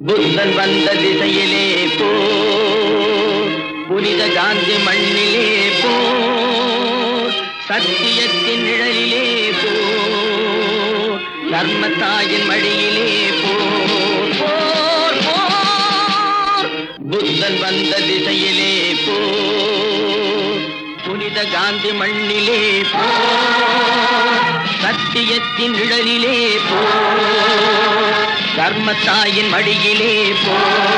புத்தன் வந்த திசையிலே போ, புனித காந்தி மண்ணிலே போ, சத்தியத்தின் நிழலிலே போ, தர்மத்தாயின் மடியிலே போ. புத்தன் வந்த திசையிலே போ, புனித காந்தி மண்ணிலே போ, சத்தியத்தின் நிழலிலே போ, தர்மத்தாயின் மடியிலே போ.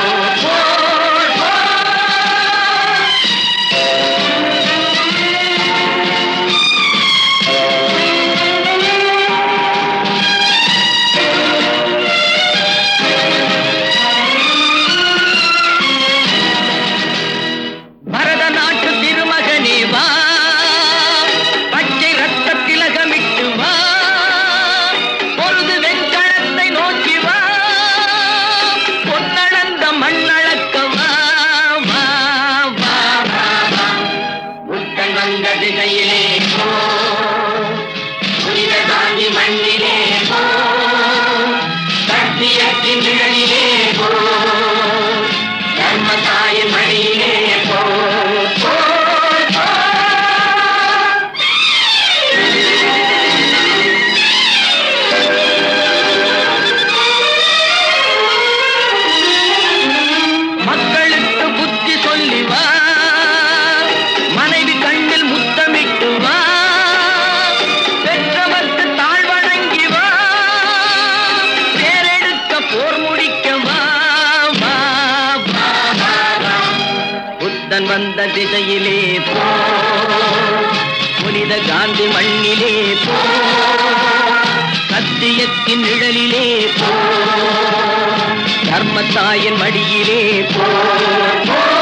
பரதநாட்டு திருமகனே வா, பச்சை ரத்த திலகமிட்டு வா, பொருது வெண்கணத்தை நோக்கி வா, பொன்னளந்த மண்ணளக்க வா. புத்தன் வந்த திசையிலே போ, புனித காந்தி மண்ணிலே போ, சத்தியத்தின் நிழலிலே போ, தர்மத்தாயின் மடியிலே போ. மக்களுக்கு புத்தி சொல்லி வா, மனைவி கண்ணில் முத்தமிட்டு வா, பெற்றவர்க்கு தாழ்வணங்கி வா, பேரெடுக்க போர் முடிக்க வா. புத்தன் வந்த திசையிலே போ, புனித காந்தி மண்ணிலே போ, சத்தியத்தின் நிழலிலே போ, தர்மத்தாயின் மடியிலே போ.